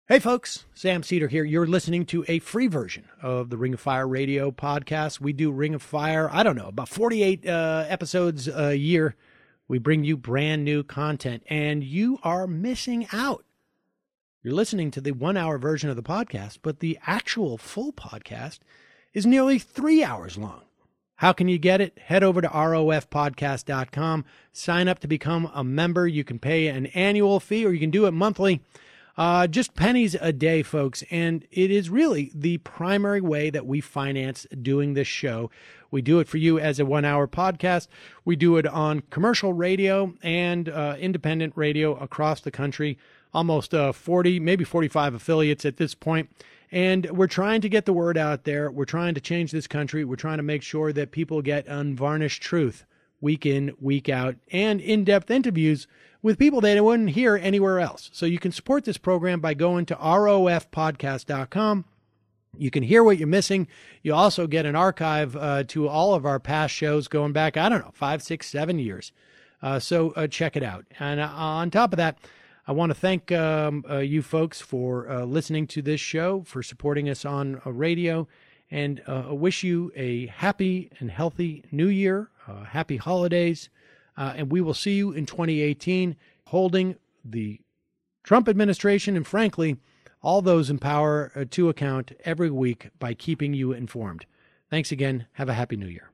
Hey folks, Sam Cedar here. You're listening to a free version of the Ring of Fire radio podcast. We do Ring of Fire, about 48 episodes a year. We bring you brand new content, and you are missing out. You're listening to the 1 hour version of the podcast, but the actual full podcast is nearly 3 hours long. How can you get it? Head over to rofpodcast.com, sign up to become a member. You can pay an annual fee or you can do it monthly. Just pennies a day, folks, and it is really the primary way that we finance doing this show. We do it for you as a 1 hour podcast. We do it on commercial radio and independent radio across the country, almost 40, maybe 45 affiliates at this point. And we're trying to get the word out there. We're trying to change this country. We're trying to make sure that people get unvarnished truth week in, week out, and in-depth interviews with people that wouldn't hear anywhere else. So you can support this program by going to rofpodcast.com. You can hear what you're missing. You also get an archive to all of our past shows going back, 5, 6, 7 years. So check it out. And on top of that, I want to thank you folks for listening to this show, for supporting us on radio, and wish you a happy and healthy new year, happy holidays. And we will see you in 2018 holding the Trump administration and, frankly, all those in power to account every week by keeping you informed. Thanks again. Have a happy new year.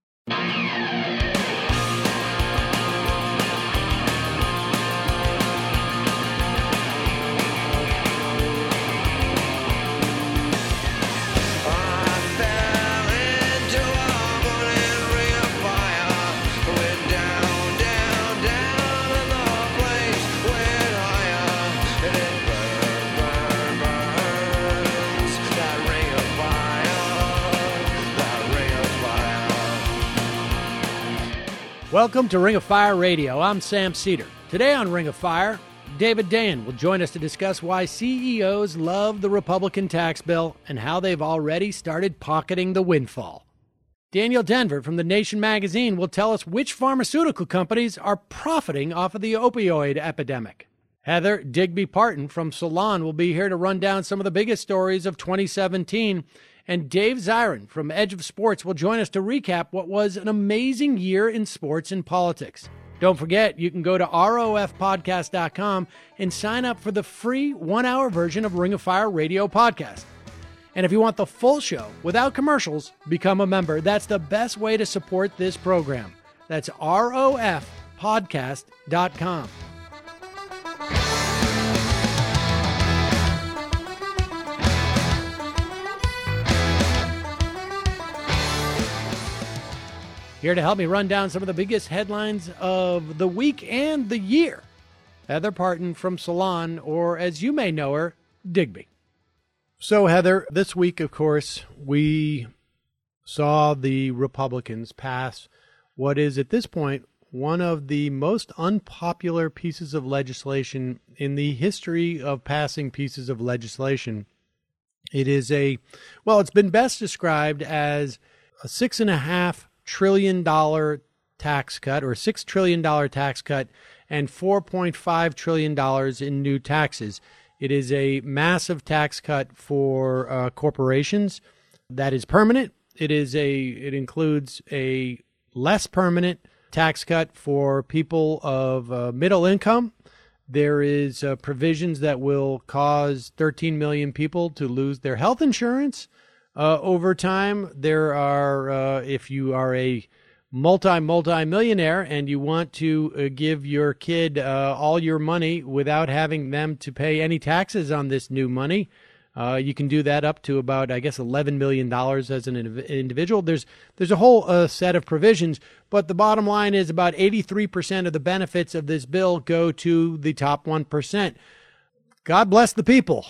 Welcome to Ring of Fire Radio. I'm Sam Cedar. Today on Ring of Fire, David Dayen will join us to discuss why CEOs love the Republican tax bill and how they've already started pocketing the windfall. Daniel Denver from The Nation magazine will tell us which pharmaceutical companies are profiting off of the opioid epidemic. Heather Digby Parton from Salon will be here to run down some of the biggest stories of 2017. And Dave Zirin from Edge of Sports will join us to recap what was an amazing year in sports and politics. Don't forget, you can go to rofpodcast.com and sign up for the free 1 hour version of Ring of Fire Radio podcast. And if you want the full show without commercials, become a member. That's the best way to support this program. That's rofpodcast.com. Here to help me run down some of the biggest headlines of the week and the year, Heather Parton from Salon, or as you may know her, Digby. So, Heather, this week, of course, we saw the Republicans pass what is, at this point, one of the most unpopular pieces of legislation in the history of passing pieces of legislation. It is it's been best described as a $6.5 trillion tax cut, or $6 trillion tax cut, and $4.5 trillion in new taxes. It is a massive tax cut for corporations that is permanent. It includes a less permanent tax cut for people of middle income. There is provisions that will cause 13 million people to lose their health insurance. Over time, there are, if you are a multi-millionaire and you want to give your kid all your money without having them to pay any taxes on this new money, you can do that up to about, $11 million as an individual. There's a whole set of provisions, but the bottom line is about 83% of the benefits of this bill go to the top 1%. God bless the people.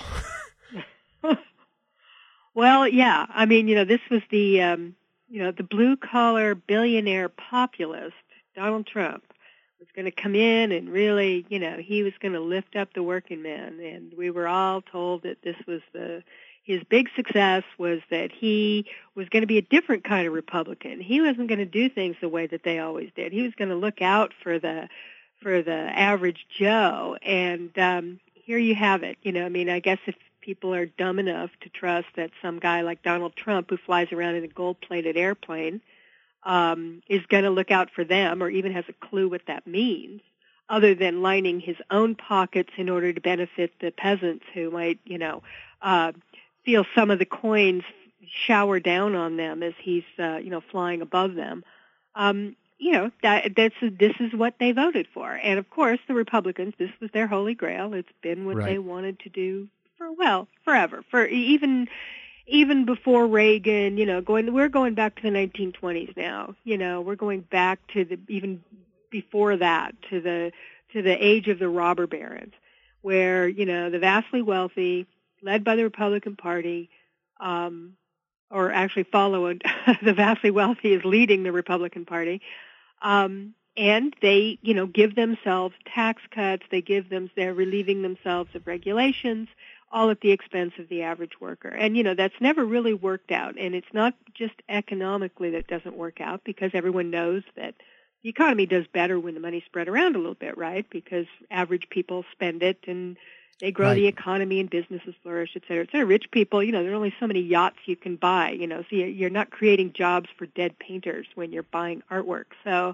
Well, yeah. I mean, this was the blue-collar billionaire populist, Donald Trump, was going to come in and really, he was going to lift up the working man. And we were all told that this was his big success was that he was going to be a different kind of Republican. He wasn't going to do things the way that they always did. He was going to look out for the average Joe. And here you have it. I mean, I guess if people are dumb enough to trust that some guy like Donald Trump, who flies around in a gold-plated airplane, is going to look out for them, or even has a clue what that means, other than lining his own pockets in order to benefit the peasants who might, feel some of the coins shower down on them as he's, flying above them. This is what they voted for. And of course, the Republicans, this was their holy grail. It's been what they wanted to do forever. For even before Reagan, we're going back to the 1920s now. We're going back to even before that, to the age of the robber barons, where, the vastly wealthy, led by the Republican Party, or actually followed, the vastly wealthy is leading the Republican Party, and they, give themselves tax cuts. They're relieving themselves of regulations, all at the expense of the average worker. And, that's never really worked out. And it's not just economically that doesn't work out, because everyone knows that the economy does better when the money's spread around a little bit, right? Because average people spend it and they grow the economy and businesses flourish, et cetera, et cetera. Rich people, there are only so many yachts you can buy, so you're not creating jobs for dead painters when you're buying artwork. So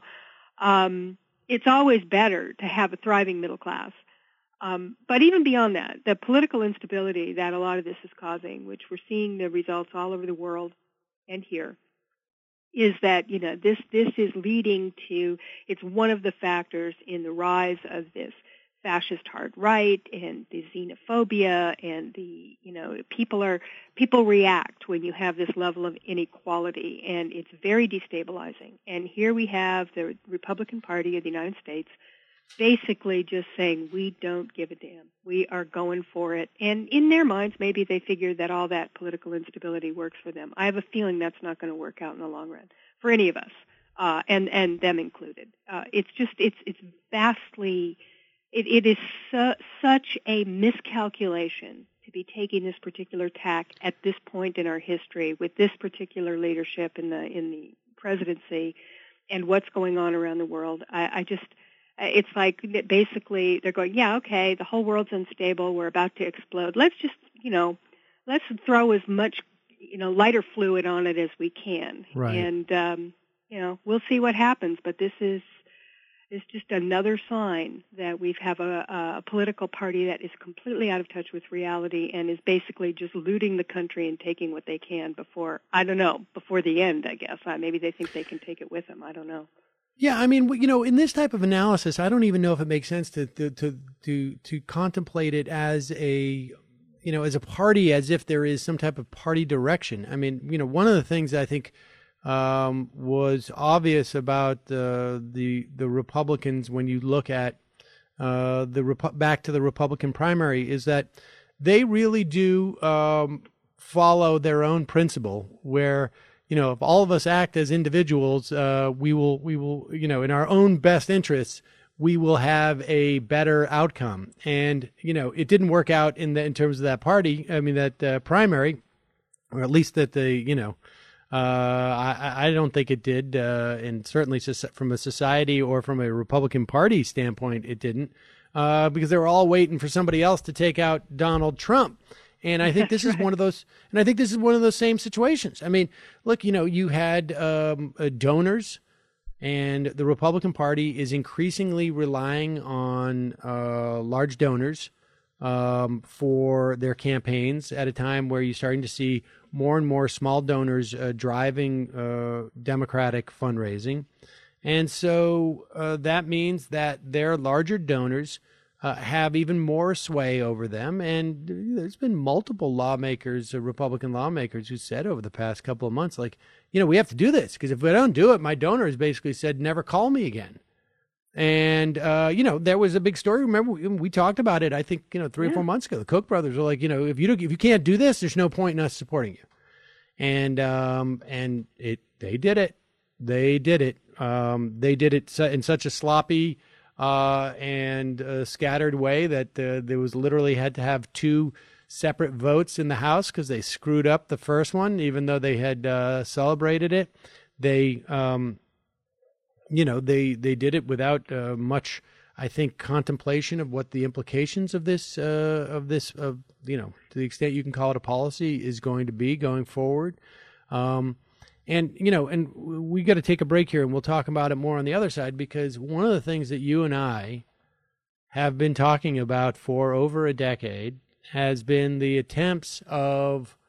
it's always better to have a thriving middle class. But even beyond that, the political instability that a lot of this is causing, which we're seeing the results all over the world and here, is that, this is leading to, it's one of the factors in the rise of this fascist hard right and the xenophobia and the, people react when you have this level of inequality, and it's very destabilizing. And here we have the Republican Party of the United States basically just saying, we don't give a damn. We are going for it. And in their minds, maybe they figure that all that political instability works for them. I have a feeling that's not going to work out in the long run for any of us, and them included. It's vastly, it is such a miscalculation to be taking this particular tack at this point in our history with this particular leadership in the presidency and what's going on around the world. It's like basically they're going, yeah, okay, the whole world's unstable. We're about to explode. Let's just, let's throw as much, lighter fluid on it as we can. Right. And, we'll see what happens. But this is just another sign that we have a political party that is completely out of touch with reality and is basically just looting the country and taking what they can before the end, I guess. Maybe they think they can take it with them. I don't know. Yeah, I mean, in this type of analysis, I don't even know if it makes sense to contemplate it as a party, as if there is some type of party direction. I mean, one of the things I think was obvious about the Republicans when you look at back to the Republican primary is that they really do follow their own principle where, if all of us act as individuals, we will, in our own best interests, we will have a better outcome. And, it didn't work out in terms of that party. I mean, that primary, or at least that I don't think it did. And certainly from a society or from a Republican Party standpoint, it didn't, because they were all waiting for somebody else to take out Donald Trump. And I think this is one of those, and I think this is one of those same situations. I mean, look, you had donors, and the Republican Party is increasingly relying on large donors for their campaigns at a time where you're starting to see more and more small donors driving Democratic fundraising. And so that means that their larger donors have even more sway over them. And there's been multiple lawmakers, Republican lawmakers, who said over the past couple of months, like, we have to do this, because if we don't do it, my donors basically said, never call me again. And, there was a big story. Remember, we talked about it, I think, 3 or 4 months ago. The Koch brothers were like, if you can't do this, there's no point in us supporting you. And they did it. They did it. They did it in such a sloppy and scattered way that there was literally had to have 2 separate votes in the House because they screwed up the first one, even though they had celebrated it. They, they did it without much. I think contemplation of what the implications of this, to the extent you can call it a policy, is going to be going forward. And we got to take a break here, and we'll talk about it more on the other side, because one of the things that you and I have been talking about for over a decade has been the attempts of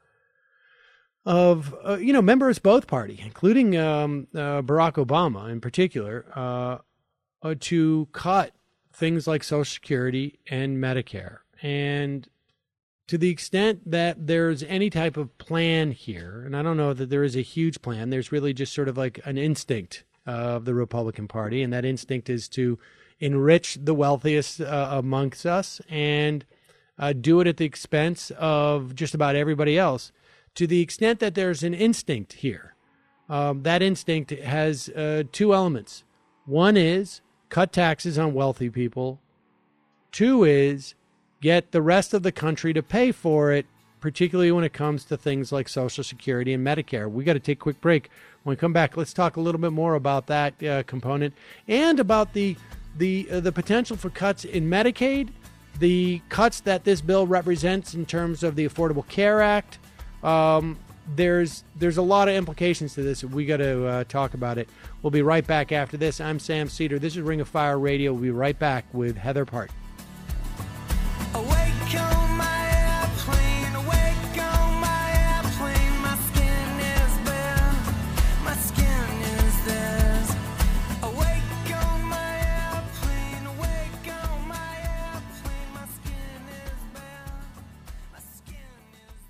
members both party, including Barack Obama in particular, to cut things like Social Security and Medicare. And to the extent that there's any type of plan here, and I don't know that there is a huge plan, there's really just sort of like an instinct of the Republican Party, and that instinct is to enrich the wealthiest amongst us and do it at the expense of just about everybody else. To the extent that there's an instinct here, that instinct has two elements. One is cut taxes on wealthy people. Two is get the rest of the country to pay for it, particularly when it comes to things like Social Security and Medicare. We got to take a quick break. When we come back, let's talk a little bit more about that component and about the potential for cuts in Medicaid, the cuts that this bill represents in terms of the Affordable Care Act. There's a lot of implications to this. We got to talk about it. We'll be right back after this. I'm Sam Cedar. This is Ring of Fire Radio. We'll be right back with Heather Parton. Awake on my airplane, awake on my airplane. My skin is bare, my skin is theirs. Awake on my airplane, awake on my airplane. My skin is bare, my skin is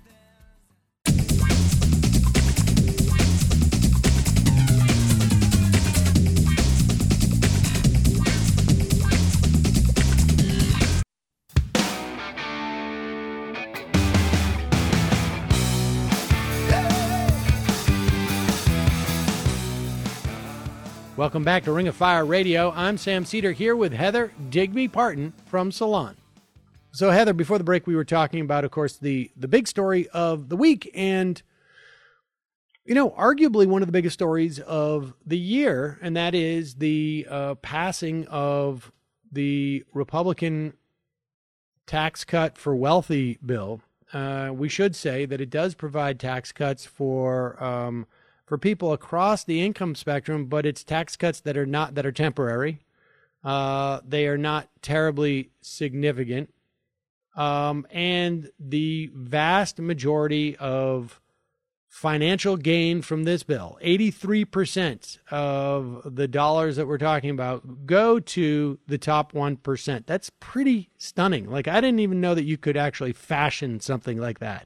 Welcome back to Ring of Fire Radio. I'm Sam Cedar here with Heather Digby Parton from Salon. So, Heather, before the break, we were talking about, of course, the big story of the week, and arguably one of the biggest stories of the year, and that is the passing of the Republican tax cut for wealthy bill. We should say that it does provide tax cuts for people across the income spectrum, but it's tax cuts that are temporary. They are not terribly significant. And the vast majority of financial gain from this bill, 83% of the dollars that we're talking about, go to the top 1%. That's pretty stunning. Like, I didn't even know that you could actually fashion something like that.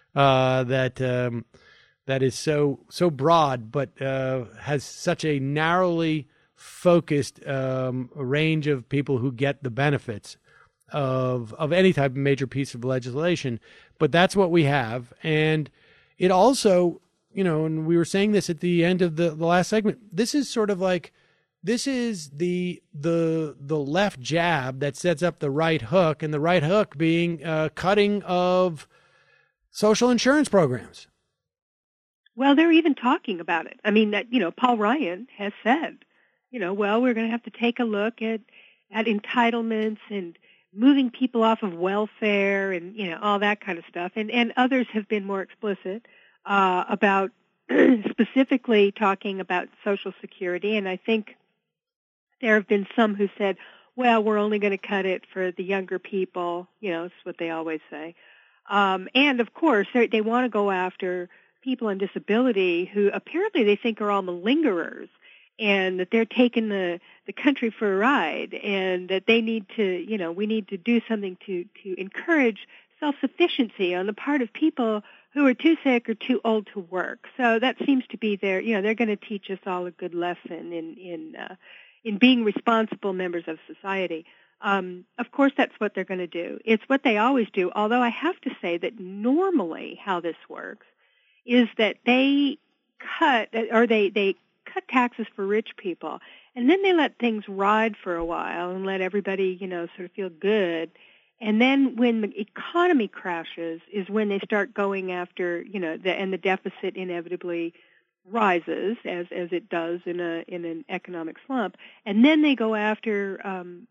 That is so broad, but has such a narrowly focused range of people who get the benefits of any type of major piece of legislation. But that's what we have. And it also, and we were saying this at the end of the last segment, this is sort of like, this is the left jab that sets up the right hook, and the right hook being cutting of social insurance programs. Well, they're even talking about it. I mean, that Paul Ryan has said, we're going to have to take a look at entitlements and moving people off of welfare and all that kind of stuff. And others have been more explicit about specifically talking about Social Security. And I think there have been some who said, well, we're only going to cut it for the younger people. It's what they always say. And of course, they want to go after people on disability who apparently they think are all malingerers, and that they're taking the country for a ride, and that they need to, we need to do something to encourage self-sufficiency on the part of people who are too sick or too old to work. So that seems to be they're going to teach us all a good lesson in being responsible members of society. Of course, that's what they're going to do. It's what they always do, although I have to say that normally how this works is that they cut taxes for rich people, and then they let things ride for a while and let everybody, sort of feel good. And then when the economy crashes is when they start going after, and the deficit inevitably rises as it does in an economic slump. And then they go after,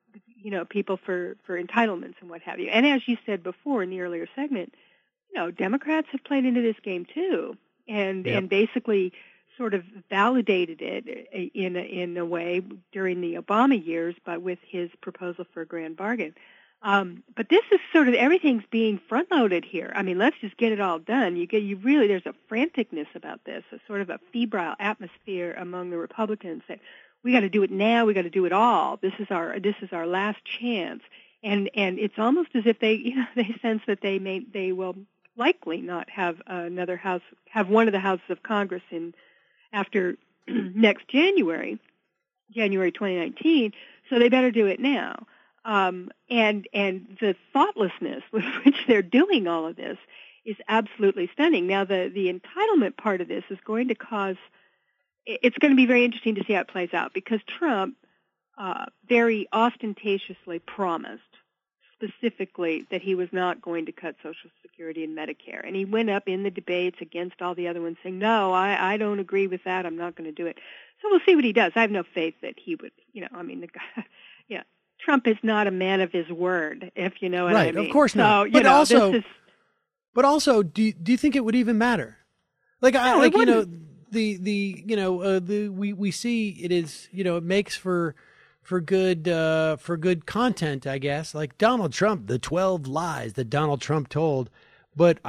people for entitlements and what have you. And as you said before in the earlier segment, Democrats have played into this game too, and basically sort of validated it in a way during the Obama years, but with his proposal for a grand bargain. But this is sort of, everything's being front-loaded here. I mean, let's just get it all done. There's a franticness about this, a sort of a febrile atmosphere among the Republicans that we got to do it now, we got to do it all. This is our last chance. And it's almost as if they sense that they will likely not have one of the houses of Congress after next January 2019. So they better do it now. And the thoughtlessness with which they're doing all of this is absolutely stunning. Now, the entitlement part of this is going to it's going to be very interesting to see how it plays out, because Trump very ostentatiously promised specifically that he was not going to cut Social Security and Medicare. And he went up in the debates against all the other ones saying, no, I don't agree with that. I'm not going to do it. So we'll see what he does. I have no faith that he would, the guy, Trump is not a man of his word, if you know what I mean. Right, of course not. So, but also, do you think it would even matter? We see it is, it makes for good content, I guess. Like Donald Trump, the 12 lies that Donald Trump told. But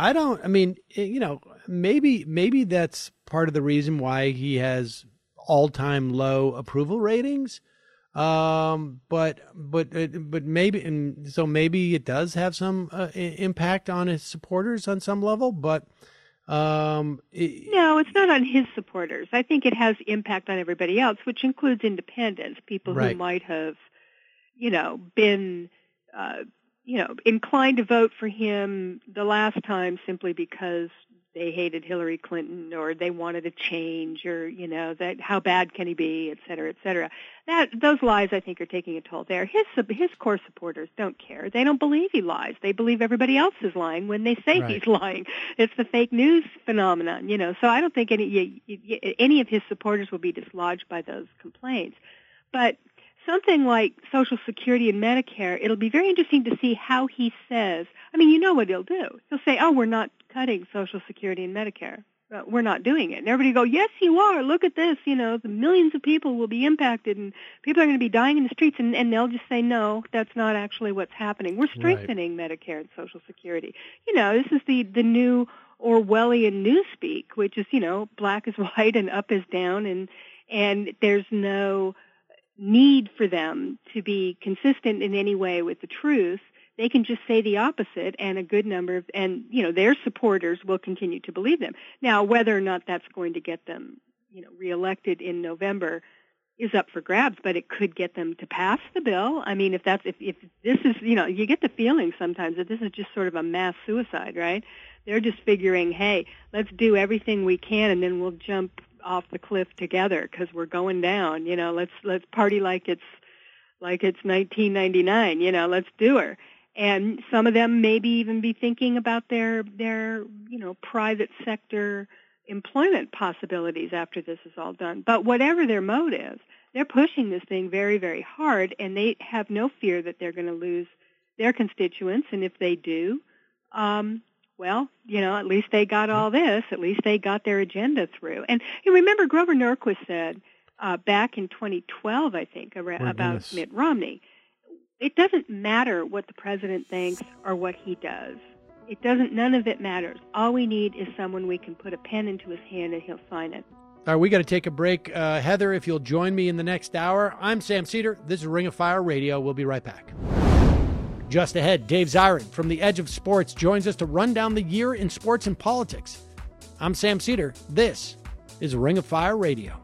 maybe that's part of the reason why he has all-time low approval ratings. But maybe, and so maybe it does have some impact on his supporters on some level, but no, it's not on his supporters. I think it has impact on everybody else, which includes independents, people who might have, been, inclined to vote for him the last time simply because they hated Hillary Clinton, or they wanted a change, or that how bad can he be, et cetera, et cetera. Those lies, I think, are taking a toll there. His core supporters don't care. They don't believe he lies. They believe everybody else is lying when they say he's lying. It's the fake news phenomenon, So I don't think any of his supporters will be dislodged by those complaints. But something like Social Security and Medicare, it'll be very interesting to see how he says. I mean, you know what he'll do. He'll say, we're not cutting Social Security and Medicare. We're not doing it. And everybody will go, yes, you are. Look at this. The millions of people will be impacted, and people are going to be dying in the streets. And they'll just say, no, that's not actually what's happening. We're strengthening Medicare and Social Security. This is the new Orwellian newspeak, which is, black is white and up is down, and there's no need for them to be consistent in any way with the truth. They can just say the opposite, and a good number of, their supporters will continue to believe them. Now, whether or not that's going to get them, reelected in November is up for grabs, but it could get them to pass the bill. I mean, if this is, you get the feeling sometimes that this is just sort of a mass suicide, right? They're just figuring, hey, let's do everything we can, and then we'll jump off the cliff together because we're going down. Let's party like it's 1999. Let's do her. And some of them maybe even be thinking about their private sector employment possibilities after this is all done. But whatever their motive, they're pushing this thing very, very hard, and they have no fear that they're going to lose their constituents. And if they do, at least they got all this. At least they got their agenda through. And you remember Grover Norquist said back in 2012, I think, about Mitt Romney, it doesn't matter what the president thinks or what he does. None of it matters. All we need is someone we can put a pen into his hand and he'll sign it. All right, we got to take a break. Heather, if you'll join me in the next hour. I'm Sam Cedar. This is Ring of Fire Radio. We'll be right back. Just ahead, Dave Zirin from The Edge of Sports joins us to run down the year in sports and politics. I'm Sam Cedar. This is Ring of Fire Radio.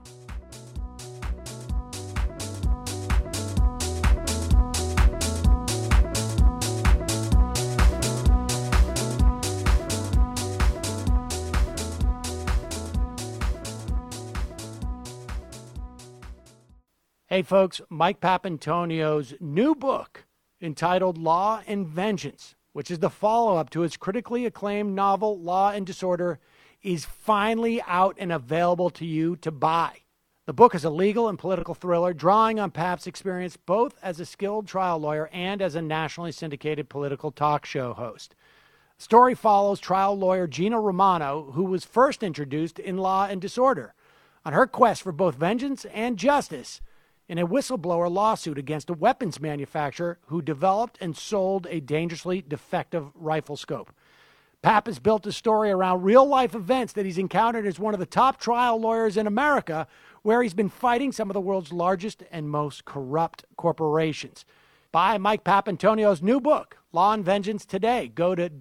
Hey folks, Mike Papantonio's new book entitled Law and Vengeance, which is the follow-up to his critically acclaimed novel Law and Disorder, is finally out and available to you to buy. The book is a legal and political thriller drawing on Pap's experience both as a skilled trial lawyer and as a nationally syndicated political talk show host. The story follows trial lawyer Gina Romano, who was first introduced in Law and Disorder, on her quest for both vengeance and justice in a whistleblower lawsuit against a weapons manufacturer who developed and sold a dangerously defective rifle scope. Pap has built a story around real-life events that he's encountered as one of the top trial lawyers in America, where he's been fighting some of the world's largest and most corrupt corporations. Buy Mike Papantonio's new book, Law and Vengeance, today. Go to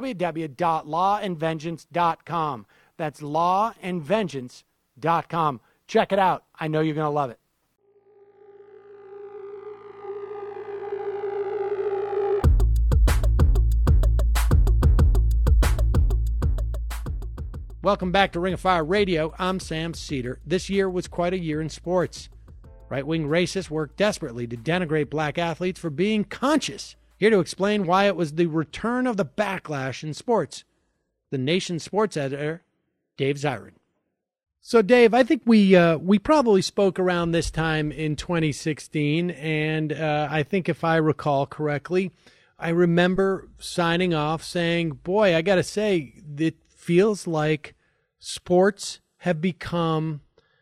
www.lawandvengeance.com. That's lawandvengeance.com. Check it out. I know you're going to love it. Welcome back to Ring of Fire Radio. I'm Sam Cedar. This year was quite a year in sports. Right-wing racists worked desperately to denigrate black athletes for being conscious. Here to explain why it was the return of the backlash in sports, the Nation's sports editor, Dave Zirin. So, Dave, I think we probably spoke around this time in 2016, and I think if I recall correctly, I remember signing off saying, boy, I got to say, it feels like sports have become,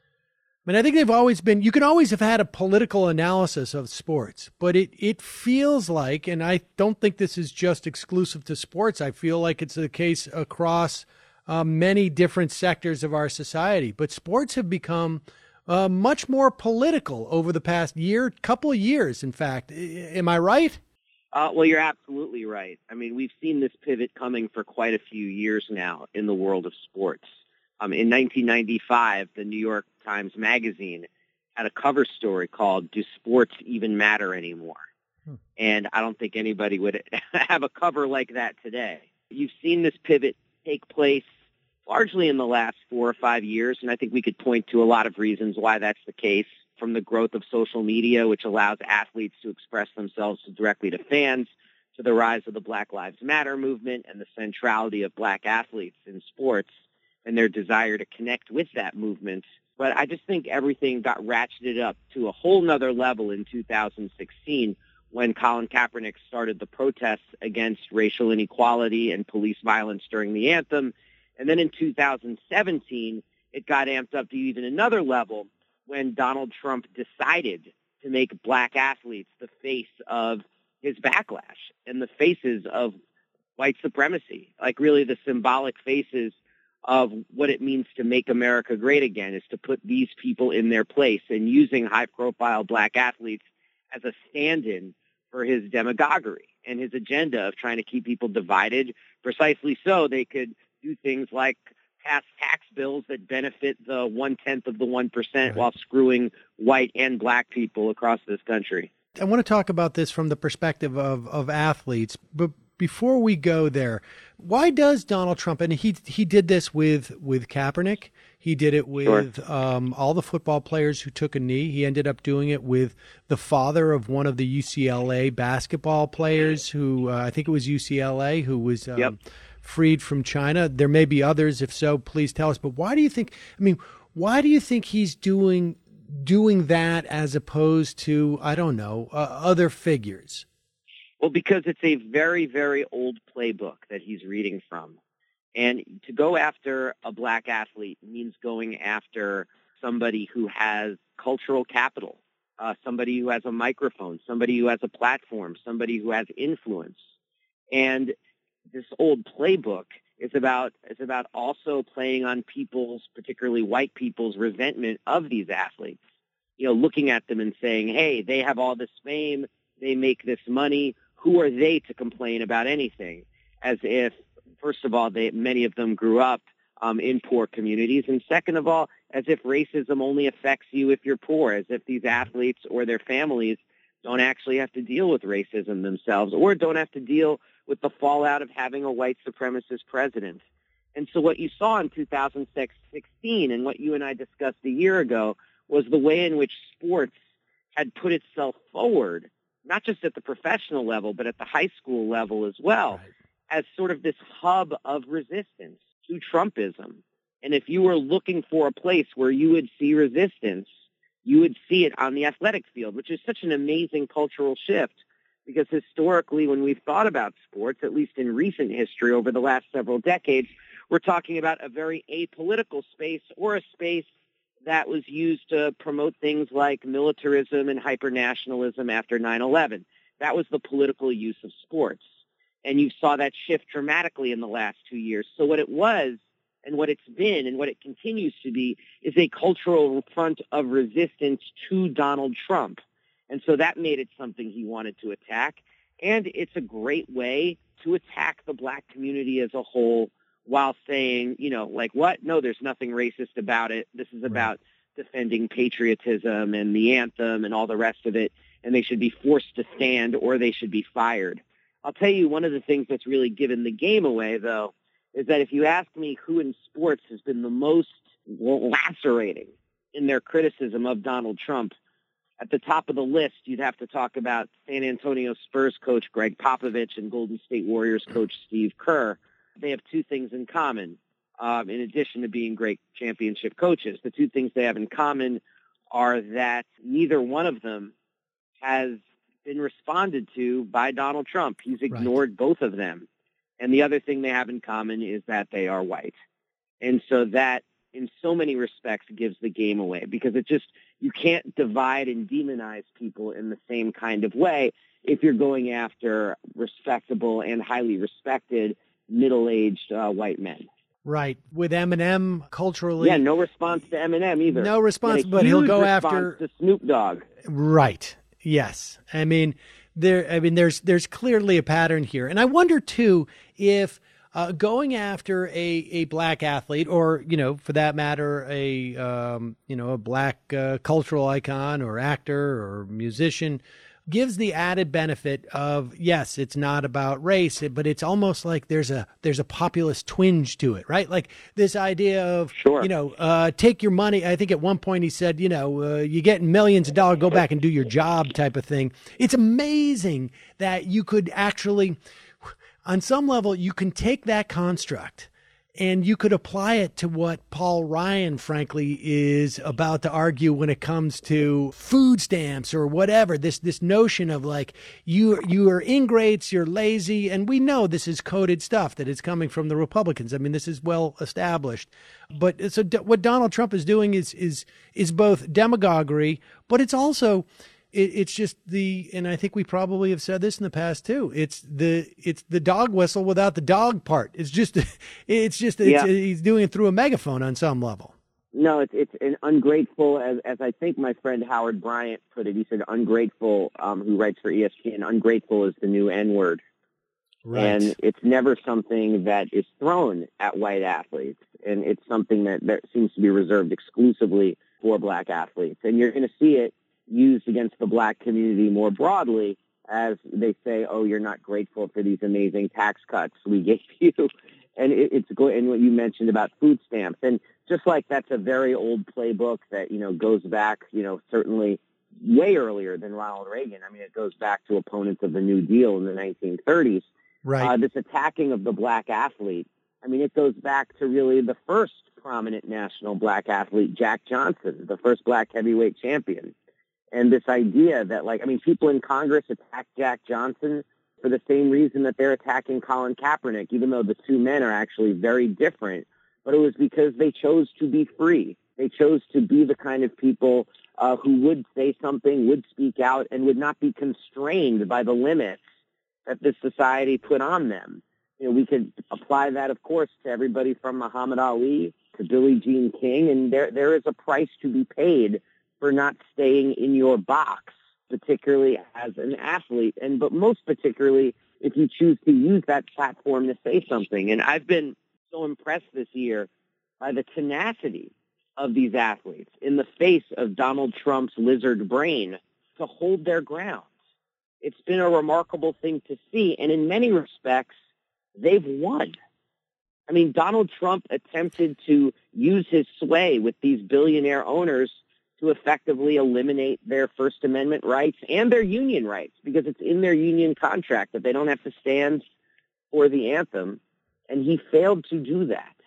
I mean, I think they've always been, you can always have had a political analysis of sports, but it feels like, and I don't think this is just exclusive to sports, I feel like it's the case across many different sectors of our society, but sports have become much more political over the past couple of years, in fact. Am I right? Well, you're absolutely right. I mean, we've seen this pivot coming for quite a few years now in the world of sports. In 1995, the New York Times Magazine had a cover story called "Do Sports Even Matter Anymore?" And I don't think anybody would have a cover like that today. You've seen this pivot take place largely in the last 4 or 5 years, and I think we could point to a lot of reasons why that's the case, from the growth of social media, which allows athletes to express themselves directly to fans, to the rise of the Black Lives Matter movement and the centrality of black athletes in sports and their desire to connect with that movement. But I just think everything got ratcheted up to a whole nother level in 2016 when Colin Kaepernick started the protests against racial inequality and police violence during the anthem. And then in 2017, it got amped up to even another level when Donald Trump decided to make black athletes the face of his backlash and the faces of white supremacy, like really the symbolic faces of what it means to make America great again, is to put these people in their place, and using high-profile black athletes as a stand-in for his demagoguery and his agenda of trying to keep people divided, precisely so they could do things like pass tax bills that benefit the 1/10 of the 1% while screwing white and black people across this country. I want to talk about this from the perspective of athletes, but before we go there, why does Donald Trump, and he did this with Kaepernick, he did it with all the football players who took a knee, he ended up doing it with the father of one of the UCLA basketball players who, I think it was UCLA, who was freed from China. There may be others. If so, please tell us. But why do you think, why do you think he's doing that as opposed to, I don't know, other figures? Well, because it's a very, very old playbook that he's reading from. And to go after a black athlete means going after somebody who has cultural capital, somebody who has a microphone, somebody who has a platform, somebody who has influence. And this old playbook is about also playing on people's, particularly white people's, resentment of these athletes. You know, looking at them and saying, hey, they have all this fame, they make this money, who are they to complain about anything? As if, first of all, many of them grew up in poor communities, and second of all, as if racism only affects you if you're poor, as if these athletes or their families don't actually have to deal with racism themselves, or don't have to deal with the fallout of having a white supremacist president. And so what you saw in 2016, and what you and I discussed a year ago, was the way in which sports had put itself forward, not just at the professional level, but at the high school level as well, as sort of this hub of resistance to Trumpism. And if you were looking for a place where you would see resistance, you would see it on the athletic field, which is such an amazing cultural shift. Because historically, when we've thought about sports, at least in recent history over the last several decades, we're talking about a very apolitical space or a space that was used to promote things like militarism and hypernationalism after 9/11. That was the political use of sports. And you saw that shift dramatically in the last 2 years. So what it was and what it's been and what it continues to be is a cultural front of resistance to Donald Trump. And so that made it something he wanted to attack. And it's a great way to attack the black community as a whole while saying, like, what? No, there's nothing racist about it. This is about defending patriotism and the anthem and all the rest of it. And they should be forced to stand or they should be fired. I'll tell you, one of the things that's really given the game away, though, is that if you ask me who in sports has been the most lacerating in their criticism of Donald Trump, at the top of the list, you'd have to talk about San Antonio Spurs coach Greg Popovich and Golden State Warriors coach Steve Kerr. They have two things in common, in addition to being great championship coaches. The two things they have in common are that neither one of them has been responded to by Donald Trump. He's ignored both of them. And the other thing they have in common is that they are white. And so that, in so many respects, gives the game away because you can't divide and demonize people in the same kind of way if you're going after respectable and highly respected middle-aged white men. Right. With Eminem, culturally. Yeah, no response to Eminem either. No response, but he'll go after to Snoop Dogg. Right. Yes. I mean, there's clearly a pattern here. And I wonder too if going after a black athlete or, for that matter, a black cultural icon or actor or musician gives the added benefit of, yes, it's not about race, but it's almost like there's a populist twinge to it, right? Like this idea of, take your money. I think at one point he said, you get millions of dollars, go back and do your job type of thing. It's amazing that you could actually, on some level, you can take that construct and you could apply it to what Paul Ryan, frankly, is about to argue when it comes to food stamps or whatever. This notion of like you are ingrates, you're lazy, and we know this is coded stuff that is coming from the Republicans. I mean, this is well established. But so what Donald Trump is doing is both demagoguery, but it's also it's just and I think we probably have said this in the past too. It's the dog whistle without the dog part. He's doing it through a megaphone on some level. No, it's an ungrateful, as I think my friend Howard Bryant put it. He said ungrateful, who writes for ESPN, ungrateful is the new N-word. Right. And it's never something that is thrown at white athletes. And it's something that seems to be reserved exclusively for black athletes. And you're going to see it used against the black community more broadly as they say, oh, you're not grateful for these amazing tax cuts we gave you. And it's good. And what you mentioned about food stamps. And just like that's a very old playbook that, goes back, certainly way earlier than Ronald Reagan. I mean, it goes back to opponents of the New Deal in the 1930s. Right. This attacking of the black athlete. I mean, it goes back to really the first prominent national black athlete, Jack Johnson, the first black heavyweight champion. And this idea that, people in Congress attack Jack Johnson for the same reason that they're attacking Colin Kaepernick, even though the two men are actually very different. But it was because they chose to be free. They chose to be the kind of people who would say something, would speak out, and would not be constrained by the limits that this society put on them. We could apply that, of course, to everybody from Muhammad Ali to Billie Jean King, and there is a price to be paid for not staying in your box, particularly as an athlete, but most particularly if you choose to use that platform to say something. And I've been so impressed this year by the tenacity of these athletes in the face of Donald Trump's lizard brain to hold their ground. It's been a remarkable thing to see, and in many respects, they've won. I mean, Donald Trump attempted to use his sway with these billionaire owners to effectively eliminate their First Amendment rights and their union rights, because it's in their union contract that they don't have to stand for the anthem, and he failed to do that.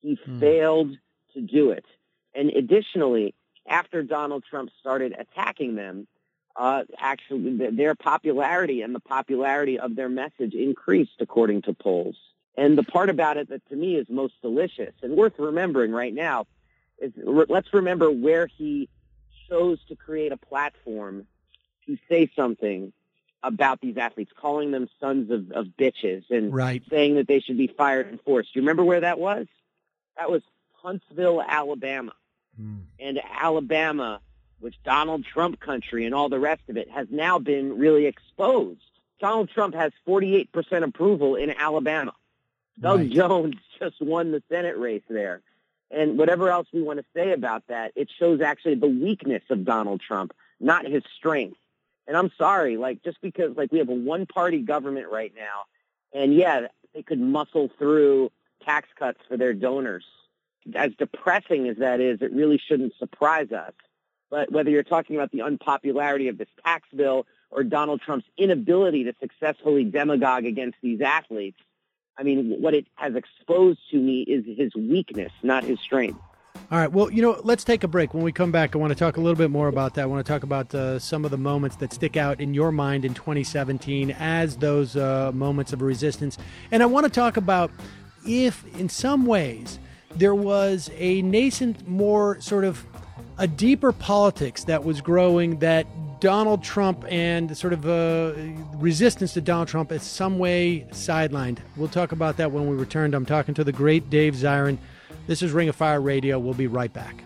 He failed to do it. And additionally, after Donald Trump started attacking them, actually their popularity and the popularity of their message increased according to polls. And the part about it that to me is most delicious and worth remembering right now is let's remember where he chose to create a platform to say something about these athletes, calling them sons of bitches and saying that they should be fired and forced. Do you remember where that was? That was Huntsville, Alabama. And Alabama, which Donald Trump country and all the rest of it, has now been really exposed. Donald Trump has 48% approval in Alabama. Doug Jones just won the Senate race there. And whatever else we want to say about that, it shows actually the weakness of Donald Trump, not his strength. And I'm sorry, just because we have a one-party government right now, and yeah, they could muscle through tax cuts for their donors. As depressing as that is, it really shouldn't surprise us. But whether you're talking about the unpopularity of this tax bill or Donald Trump's inability to successfully demagogue against these athletes, I mean, what it has exposed to me is his weakness, not his strength. All right. Well, let's take a break. When we come back, I want to talk a little bit more about that. I want to talk about some of the moments that stick out in your mind in 2017 as those moments of resistance. And I want to talk about if, in some ways, there was a nascent, more sort of a deeper politics that was growing that Donald Trump and sort of resistance to Donald Trump is some way sidelined. We'll talk about that when we return. I'm talking to the great Dave Zirin. This is Ring of Fire Radio. We'll be right back.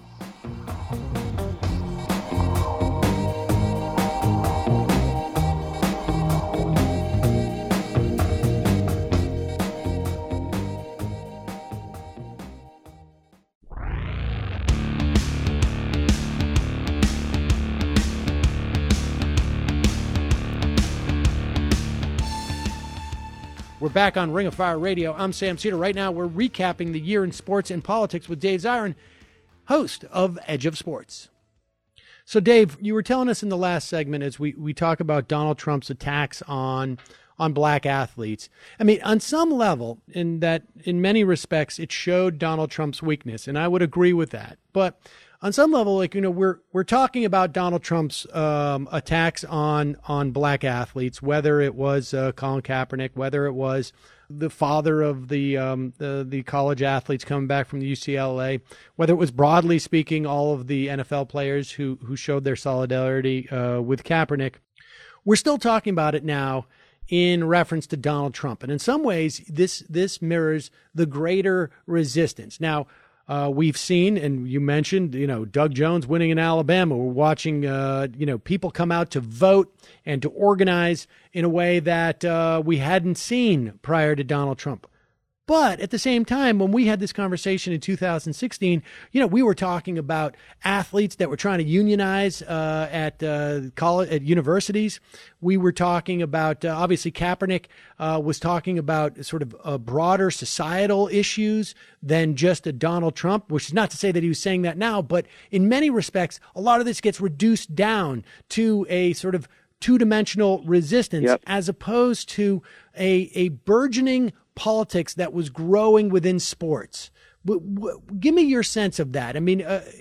We're back on Ring of Fire Radio. I'm Sam Cedar. Right now, we're recapping the year in sports and politics with Dave Zirin, host of Edge of Sports. So, Dave, you were telling us in the last segment as we talk about Donald Trump's attacks on black athletes. I mean, on some level, in many respects, it showed Donald Trump's weakness, and I would agree with that. But on some level, we're talking about Donald Trump's attacks on black athletes, whether it was Colin Kaepernick, whether it was the father of the college athletes coming back from the UCLA, whether it was broadly speaking all of the NFL players who showed their solidarity with Kaepernick. We're still talking about it now in reference to Donald Trump, and in some ways, this mirrors the greater resistance. Now, we've seen, and you mentioned, Doug Jones winning in Alabama. We're watching, people come out to vote and to organize in a way that we hadn't seen prior to Donald Trump. But at the same time, when we had this conversation in 2016, we were talking about athletes that were trying to unionize at universities. We were talking about, obviously, Kaepernick was talking about sort of broader societal issues than just a Donald Trump, which is not to say that he was saying that now, but in many respects, a lot of this gets reduced down to a sort of two-dimensional resistance as opposed to a burgeoning politics that was growing within sports. Give me your sense of that. I mean,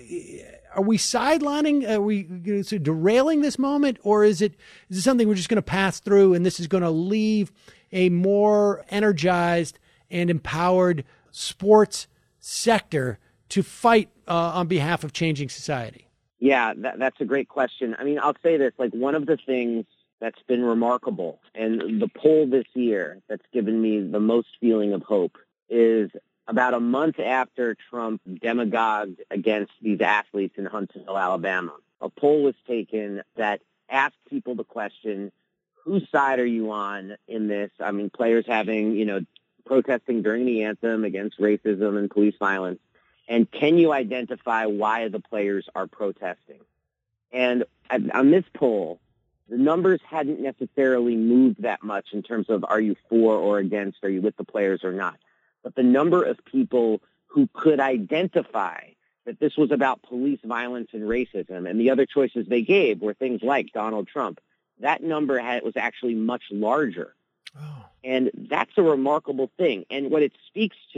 are we sidelining? Are we derailing this moment, or is it something we're just going to pass through, and this is going to leave a more energized and empowered sports sector to fight on behalf of changing society? Yeah, that's a great question. I mean, I'll say this, one of the things that's been remarkable, and the poll this year that's given me the most feeling of hope, is about a month after Trump demagogued against these athletes in Huntsville, Alabama. A poll was taken that asked people the question, whose side are you on in this? I mean, players having, protesting during the anthem against racism and police violence. And can you identify why the players are protesting? And on this poll, the numbers hadn't necessarily moved that much in terms of are you for or against, are you with the players or not. But the number of people who could identify that this was about police violence and racism, and the other choices they gave were things like Donald Trump, that number was actually much larger. Oh. And that's a remarkable thing. And what it speaks to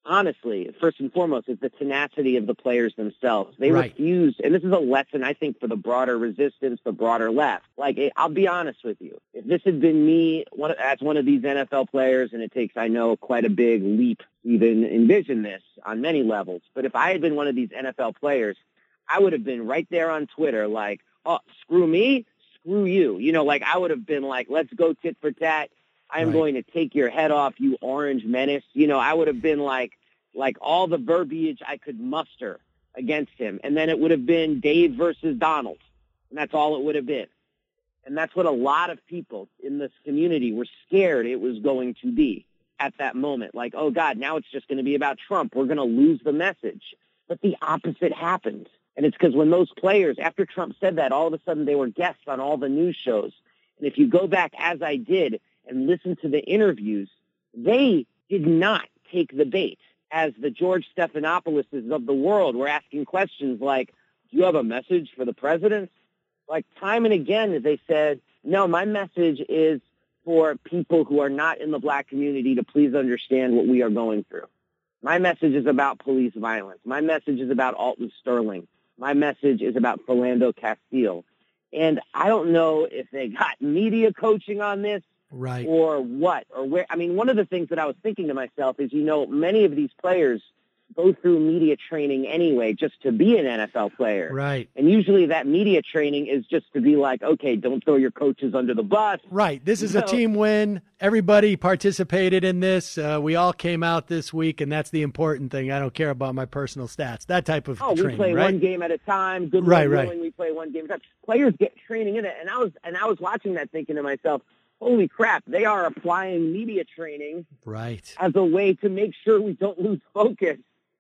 honestly, first and foremost, is the tenacity of the players themselves. They Right. refused, and this is a lesson, I think, for the broader resistance, the broader left. Like, I'll be honest with you. If this had been me as one of these NFL players, and it takes, I know, quite a big leap to even envision this on many levels, but if I had been one of these NFL players, I would have been right there on Twitter like, oh, screw me, screw you. You know, like I would have been like, let's go tit for tat. I am Right. going to take your head off, you orange menace. You know, I would have been like all the verbiage I could muster against him. And then it would have been Dave versus Donald. And that's all it would have been. And that's what a lot of people in this community were scared it was going to be at that moment. Like, oh, God, now it's just going to be about Trump. We're going to lose the message. But the opposite happened. And it's because when those players, after Trump said that, all of a sudden they were guests on all the news shows. And if you go back, as I did, and listen to the interviews, they did not take the bait. As the George Stephanopoulos of the world were asking questions like, do you have a message for the president? Like time and again, they said, no, my message is for people who are not in the black community to please understand what we are going through. My message is about police violence. My message is about Alton Sterling. My message is about Philando Castile. And I don't know if they got media coaching on this Right. or what, or where. I mean, one of the things that I was thinking to myself is, you know, many of these players go through media training anyway just to be an NFL player. Right. And usually that media training is just to be like, okay, don't throw your coaches under the bus. Right. This is You a know? team win. Everybody participated in this. We all came out this week, and that's the important thing. I don't care about my personal stats. That type of Oh, training, we play right? one game at a time. Good Right, Lord right. willing, we play one game at a time. Players get training in it. And I was watching that thinking to myself, holy crap, they are applying media training Right. as a way to make sure we don't lose focus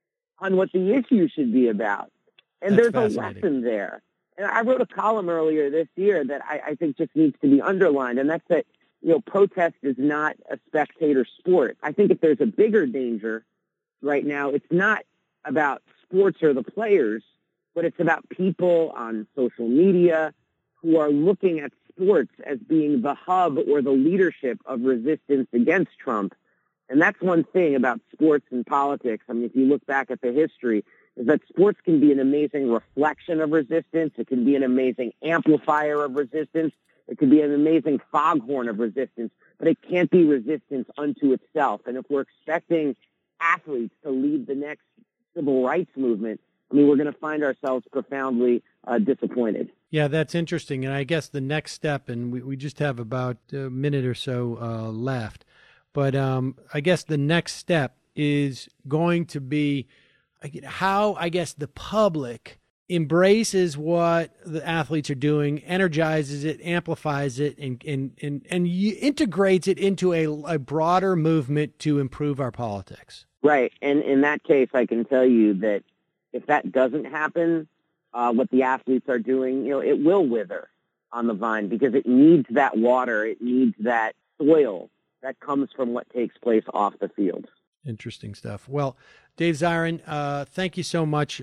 on what the issue should be about. And That's there's a fascinating. lesson there. And I wrote a column earlier this year that I think just needs to be underlined, and that's that, you know, protest is not a spectator sport. I think if there's a bigger danger right now, it's not about sports or the players, but it's about people on social media who are looking at sports as being the hub or the leadership of resistance against Trump. And that's one thing about sports and politics. I mean, if you look back at the history, is that sports can be an amazing reflection of resistance. It can be an amazing amplifier of resistance. It can be an amazing foghorn of resistance, but it can't be resistance unto itself. And if we're expecting athletes to lead the next civil rights movement, I mean, we're going to find ourselves profoundly disappointed. Yeah, that's interesting. And I guess the next step, and we just have about a minute or so left, but I guess the next step is going to be how, I guess, the public embraces what the athletes are doing, energizes it, amplifies it, and integrates it into a broader movement to improve our politics. Right. And in that case, I can tell you that if that doesn't happen, what the athletes are doing, you know, it will wither on the vine because it needs that water. It needs that soil that comes from what takes place off the field. Interesting stuff. Well, Dave Zirin, thank you so much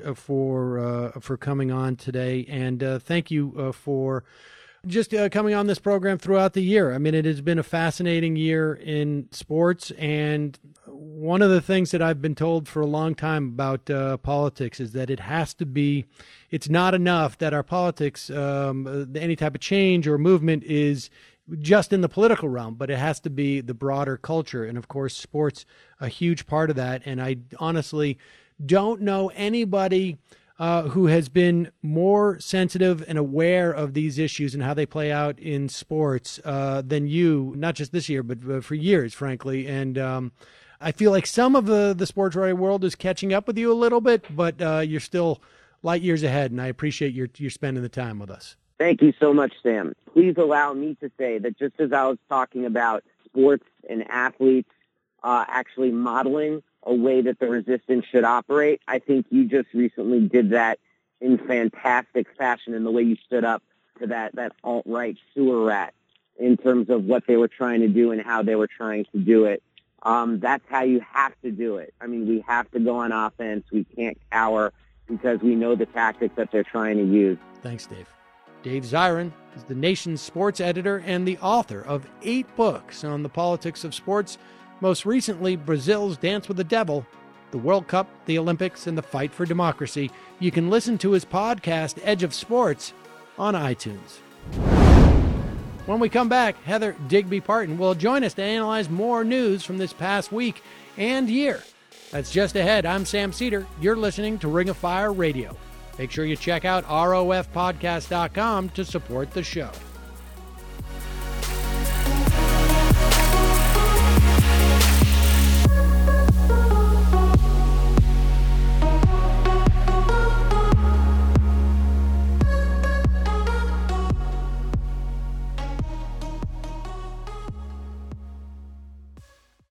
for coming on today, and thank you for just coming on this program throughout the year. I mean, it has been a fascinating year in sports, and one of the things that I've been told for a long time about politics is that it has to be, it's not enough that our politics, any type of change or movement is just in the political realm, but it has to be the broader culture. And of course, sports, a huge part of that. And I honestly don't know anybody who has been more sensitive and aware of these issues and how they play out in sports than you, not just this year, but for years, frankly. And I feel like some of the sports writing world is catching up with you a little bit, but you're still light years ahead. And I appreciate your spending the time with us. Thank you so much, Sam. Please allow me to say that just as I was talking about sports and athletes actually modeling a way that the resistance should operate, I think you just recently did that in fantastic fashion in the way you stood up to that alt-right sewer rat in terms of what they were trying to do and how they were trying to do it. That's how you have to do it. I mean, we have to go on offense. We can't cower because we know the tactics that they're trying to use. Thanks, Dave. Dave Zirin is the nation's sports editor and the author of 8 books on the politics of sports, most recently Brazil's Dance with the Devil the World Cup, the Olympics, and the fight for democracy, you can listen to his podcast, Edge of Sports, on iTunes. When we come back, Heather Digby Parton will join us to analyze more news from this past week and year. That's just ahead. I'm Sam Cedar. You're listening to Ring of Fire Radio. Make sure you check out ROFpodcast.com to support the show.